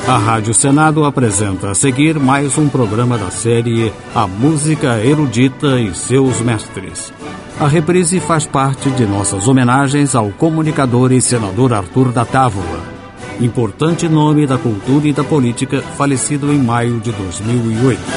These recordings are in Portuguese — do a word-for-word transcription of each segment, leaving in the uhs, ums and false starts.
A Rádio Senado apresenta a seguir mais um programa da série A Música Erudita e Seus Mestres. A reprise faz parte de nossas homenagens ao comunicador e senador Arthur da Távola, importante nome da cultura e da política, falecido em maio de dois mil e oito.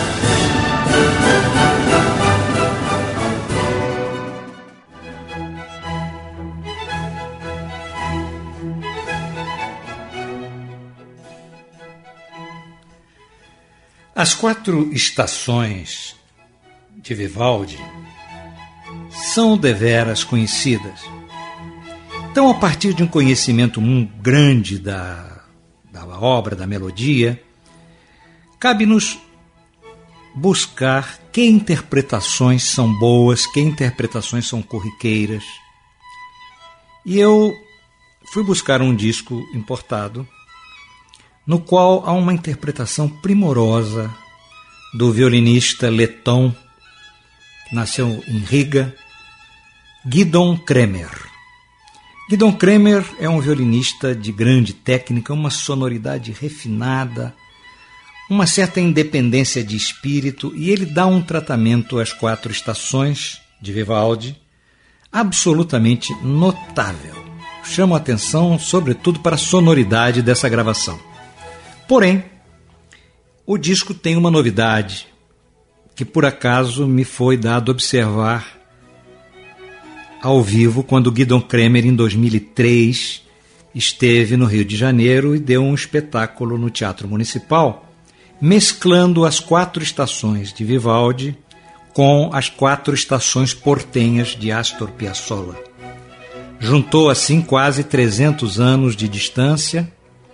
As quatro estações de Vivaldi são deveras conhecidas. Então, a partir de um conhecimento grande da, da obra, da melodia, cabe-nos buscar que interpretações são boas, que interpretações são corriqueiras. E eu fui buscar um disco importado, no qual há uma interpretação primorosa do violinista letão, nasceu em Riga, Gidon Kremer. Gidon Kremer é um violinista de grande técnica, uma sonoridade refinada, uma certa independência de espírito, e ele dá um tratamento às quatro estações de Vivaldi absolutamente notável. Chamo a atenção, sobretudo, para a sonoridade dessa gravação. Porém, o disco tem uma novidade que por acaso me foi dado observar ao vivo quando Gidon Kremer, em dois mil e três, esteve no Rio de Janeiro e deu um espetáculo no Teatro Municipal, mesclando as quatro estações de Vivaldi com as quatro estações portenhas de Astor Piazzolla. Juntou assim quase trezentos anos de distância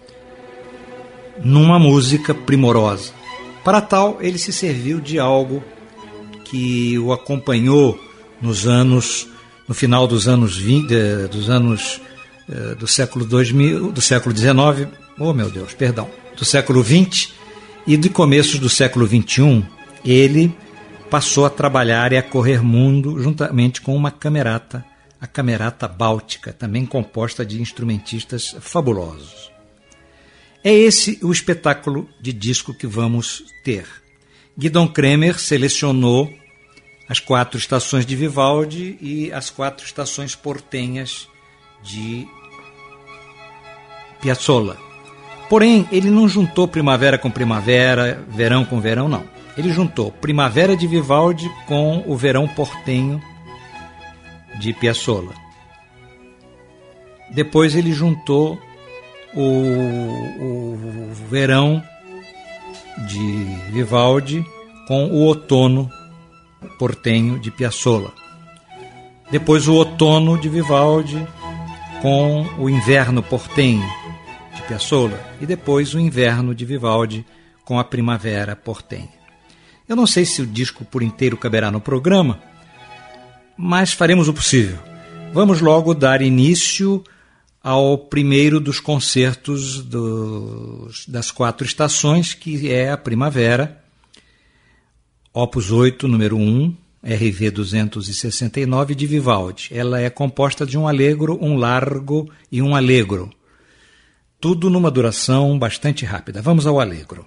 numa música primorosa. Para tal, ele se serviu de algo que o acompanhou nos anos, no final dos anos vinte, dos anos do século dois mil, do século dezenove, oh meu Deus, perdão, do século vinte e de começos do século vinte e um. Ele passou a trabalhar e a correr mundo juntamente com uma camerata, a Camerata Báltica, também composta de instrumentistas fabulosos. É esse o espetáculo de disco que vamos ter. Gidon Kremer selecionou as quatro estações de Vivaldi e as quatro estações portenhas de Piazzolla. Porém, ele não juntou primavera com primavera, verão com verão, não. Ele juntou primavera de Vivaldi com o verão portenho de Piazzolla. Depois ele juntou O, o verão de Vivaldi com o outono portenho de Piazzolla. Depois o outono de Vivaldi com o inverno portenho de Piazzolla. E depois o inverno de Vivaldi com a primavera portenha. Eu não sei se o disco por inteiro caberá no programa, mas faremos o possível. Vamos logo dar início ao primeiro dos concertos dos, das quatro estações, que é a Primavera, opus oito, número um, R V duzentos e sessenta e nove, de Vivaldi. Ela é composta de um allegro, um largo e um allegro. Tudo numa duração bastante rápida. Vamos ao allegro.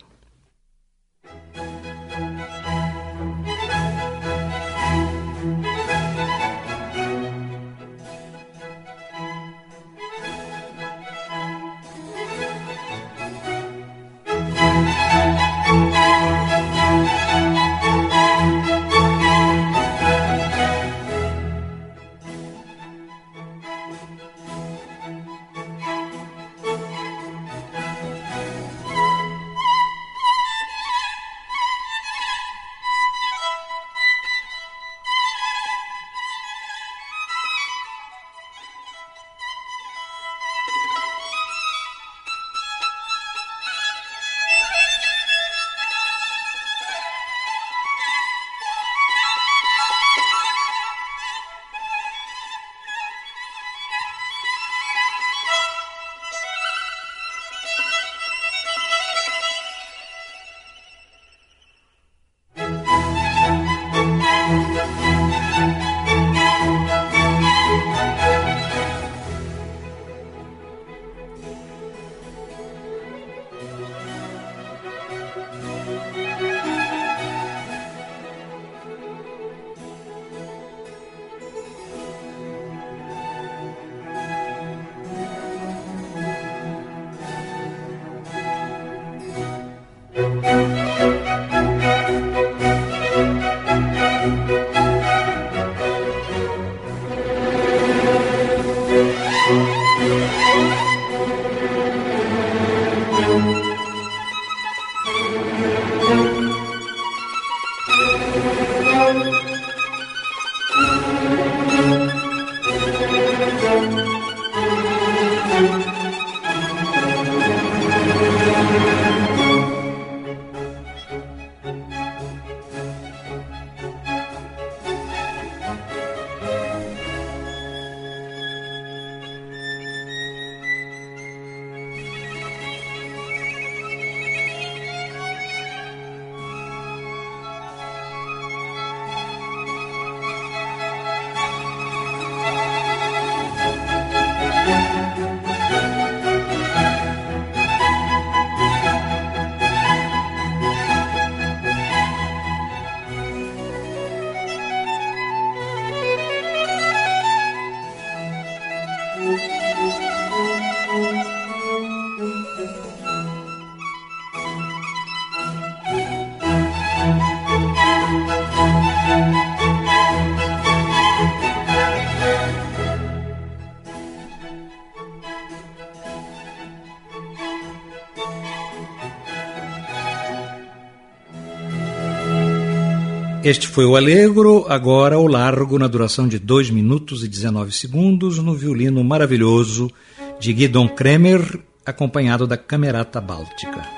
Este foi o Allegro, agora o Largo, na duração de dois minutos e dezenove segundos, no violino maravilhoso de Gidon Kremer, acompanhado da Camerata Báltica.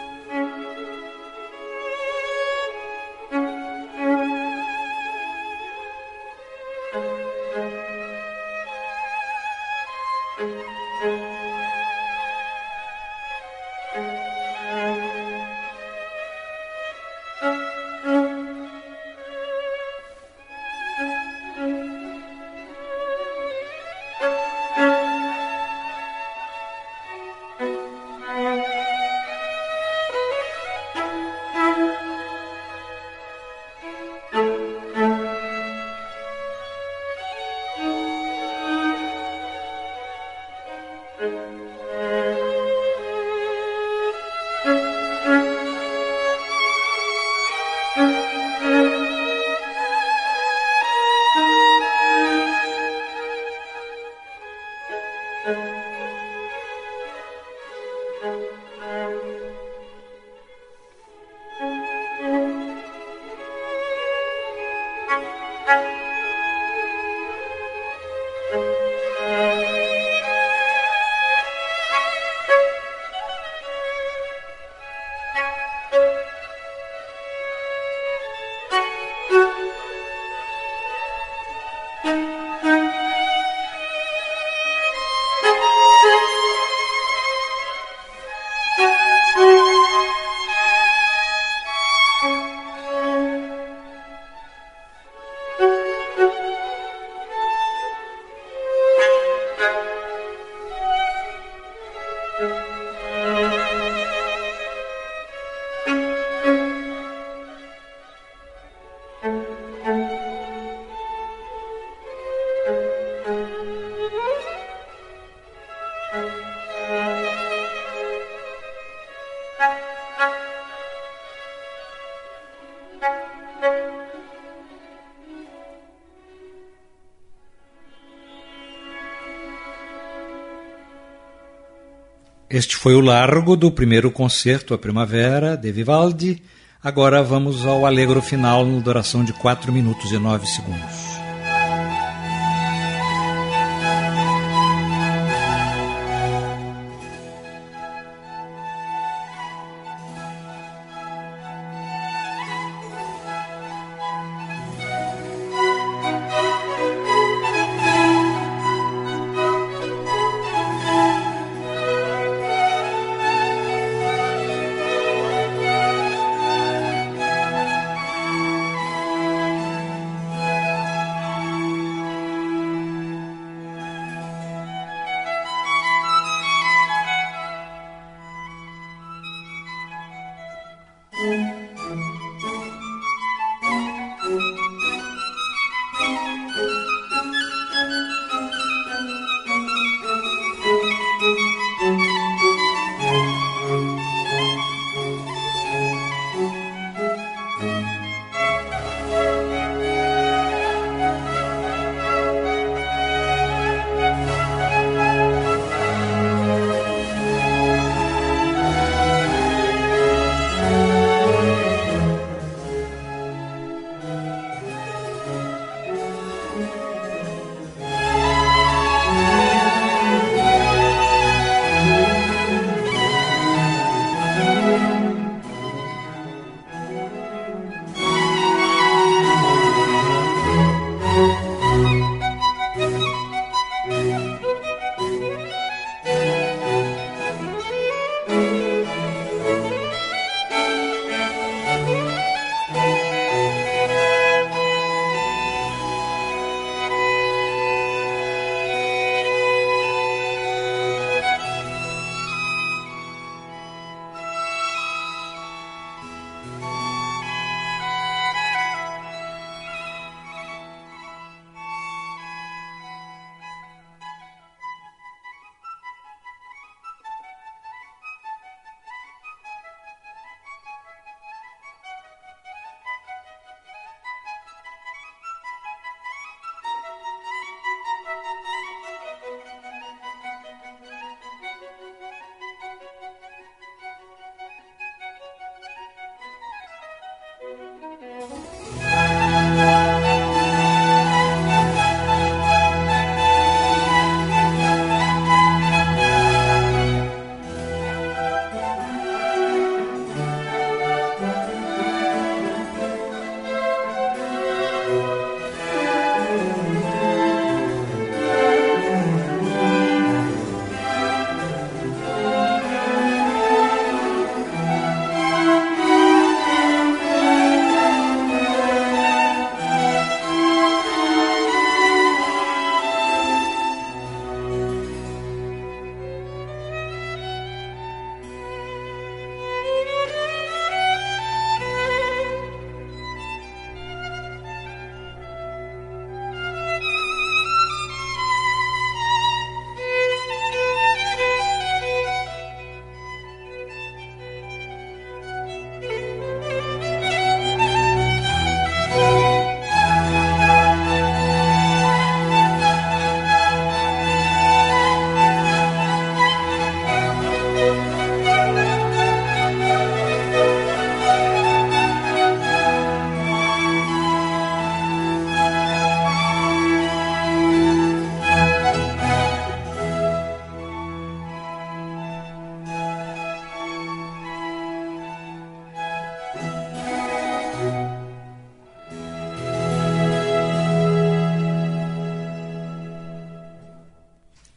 Este foi o Largo do primeiro concerto, a Primavera, de Vivaldi. Agora vamos ao Allegro final, na duração de quatro minutos e nove segundos.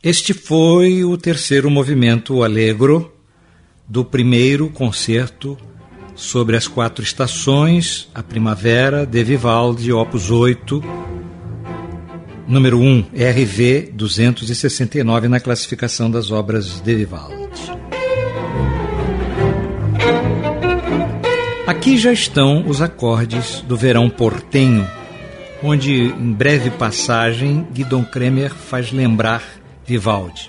Este foi o terceiro movimento allegro do primeiro concerto sobre as quatro estações, a primavera, de Vivaldi, opus oito, número um, R V duzentos e sessenta e nove na classificação das obras de Vivaldi. Aqui já estão os acordes do Verão Portenho, onde, em breve passagem, Guidon Kremer faz lembrar Vivaldi.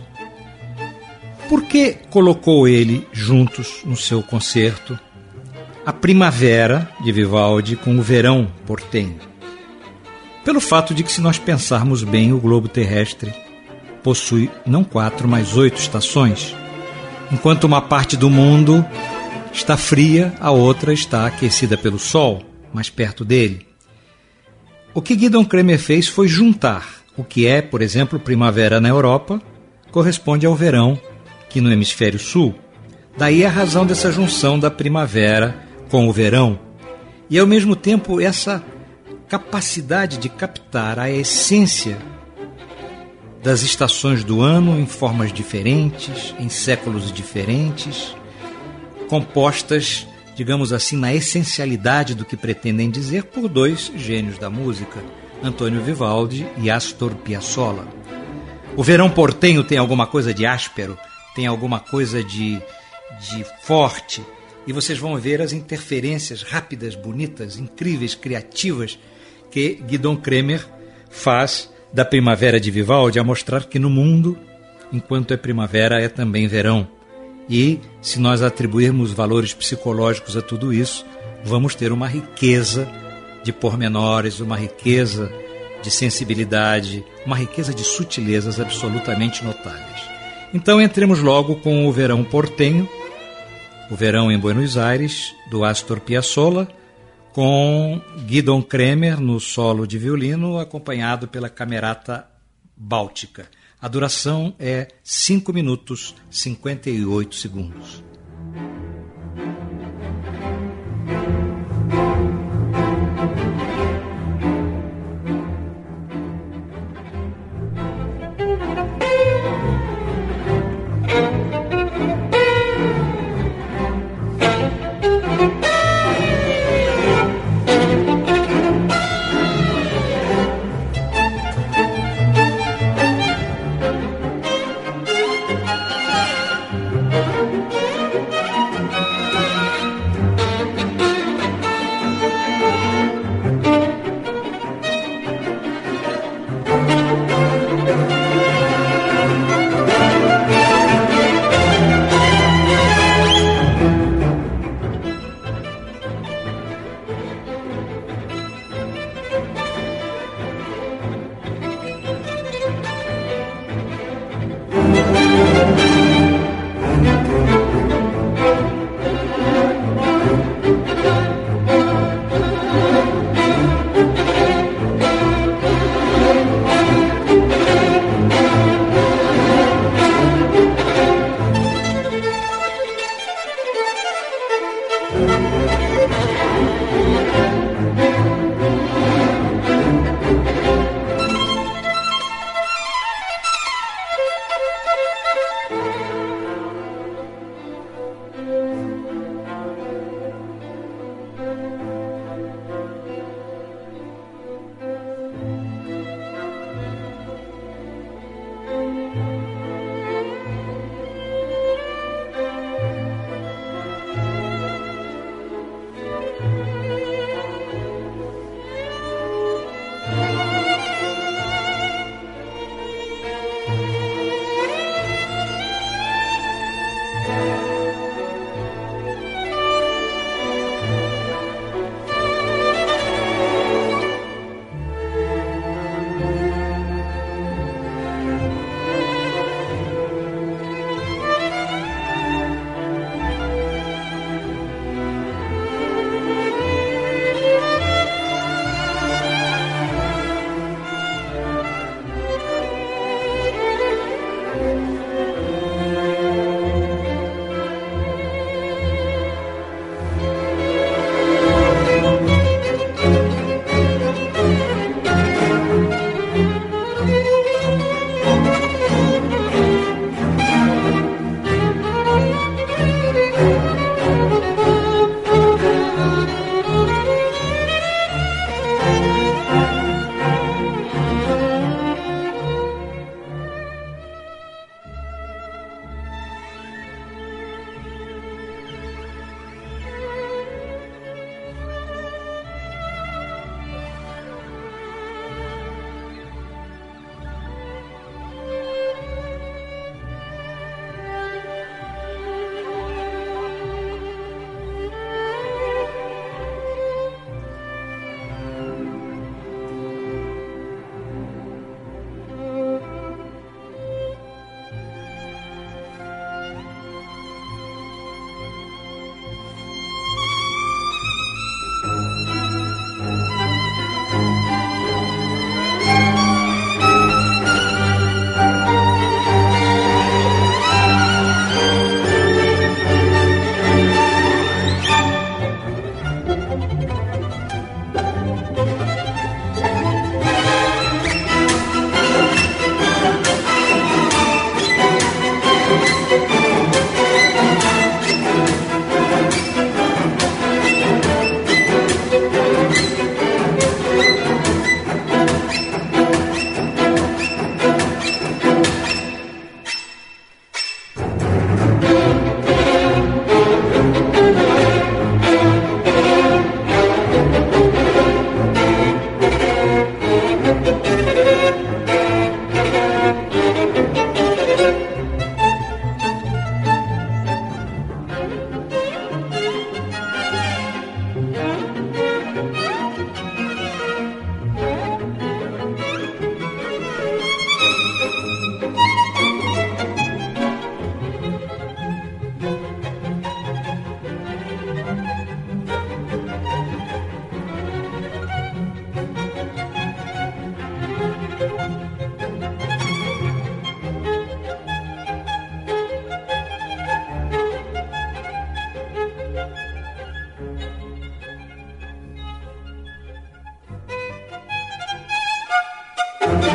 Por que colocou ele juntos no seu concerto a primavera de Vivaldi com o verão portenho? Pelo fato de que, se nós pensarmos bem, o globo terrestre possui não quatro, mas oito estações. Enquanto uma parte do mundo está fria, a outra está aquecida pelo sol, mais perto dele. O que Guidon Kremer fez foi juntar o que é, por exemplo, primavera na Europa, corresponde ao verão aqui no hemisfério sul. Daí a razão dessa junção da primavera com o verão. E, ao mesmo tempo, essa capacidade de captar a essência das estações do ano em formas diferentes, em séculos diferentes, compostas, digamos assim, na essencialidade do que pretendem dizer por dois gênios da música, Antônio Vivaldi e Astor Piazzolla. O verão portenho tem alguma coisa de áspero, tem alguma coisa de, de forte, e vocês vão ver as interferências rápidas, bonitas, incríveis, criativas que Guidon Kremer faz da primavera de Vivaldi, a mostrar que no mundo, enquanto é primavera, é também verão. E, se nós atribuirmos valores psicológicos a tudo isso, vamos ter uma riqueza de pormenores, uma riqueza de sensibilidade, uma riqueza de sutilezas absolutamente notáveis. Então, entremos logo com o Verão Portenho, o Verão em Buenos Aires, do Astor Piazzolla, com Guidon Kremer no solo de violino, acompanhado pela Camerata Báltica. A duração é cinco minutos e cinquenta e oito segundos.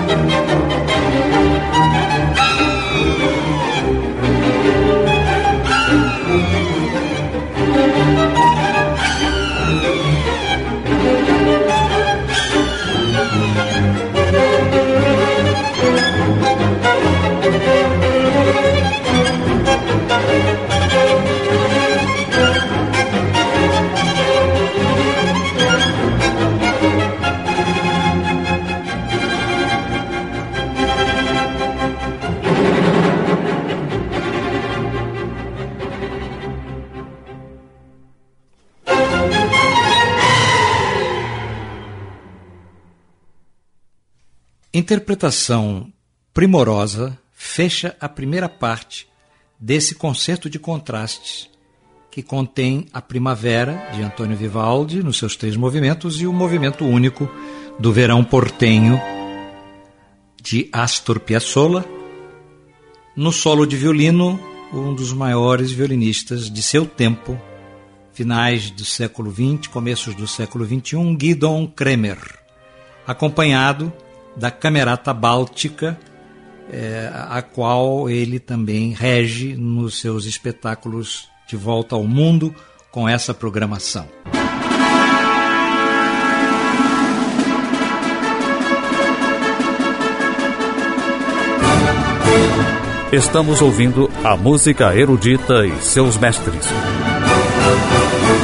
Interpretação primorosa fecha a primeira parte desse concerto de contrastes, que contém a Primavera, de Antônio Vivaldi, nos seus três movimentos, e o movimento único do Verão Portenho, de Astor Piazzolla, no solo de violino, um dos maiores violinistas de seu tempo, finais do século vinte, começos do século vinte e um, Gidon Kremer, acompanhado da Camerata Báltica, é, a qual ele também rege nos seus espetáculos de volta ao mundo com essa programação. Estamos ouvindo a música erudita e seus mestres.